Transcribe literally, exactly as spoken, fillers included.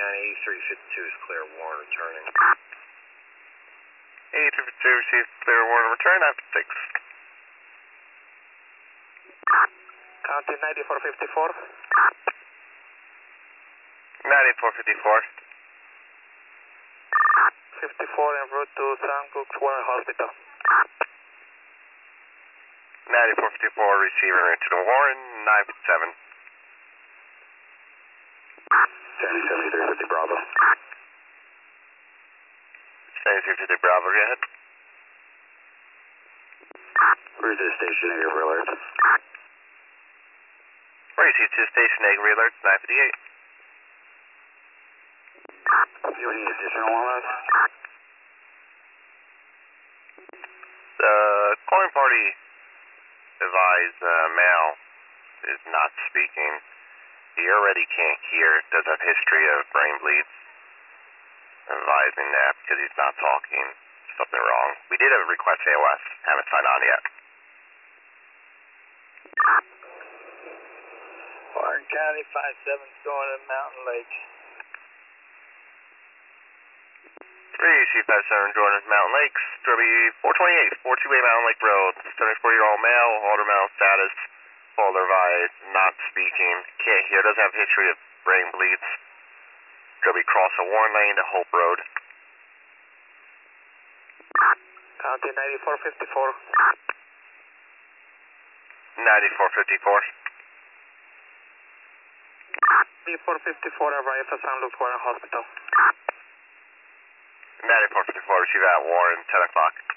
eighty-three fifty-two is clear, Warren returning. eighty-three fifty-two received clear, Warren return after six. County ninety-four fifty-four. ninety-four fifty-four. fifty-four en route to Saint Luke's Warren Hospital. ninety-four fifty-four receiver into the Warren, nine fifty-seven. Sandy seventy-three fifty Bravo. seventy-three fifty Bravo, go ahead. Where's the station area for alerts? Receive to station egg re-alerts, nine fifty-eight. Do you need additional on us? The calling party advised uh, male is not speaking. He already can't hear, does have history of brain bleeds. Advising that because he's not talking, something wrong. We did have a request A O S, haven't signed on yet. Warren County five seven going to Mountain Lake. three C five seven Jordan, Mountain Lakes, W four twenty-eight, four twenty-eight Mountain Lake Road, seventy-four-year-old male, older male status, folder advised, not speaking, can't hear, doesn't have history of brain bleeds. W cross a Warren Lane to Hope Road. County ninety-four fifty-four. ninety-four fifty-four. ninety-four fifty-four arrive at Saint Luke's Warren Hospital. ninety-four fifty-four, receive at Warren, ten o'clock.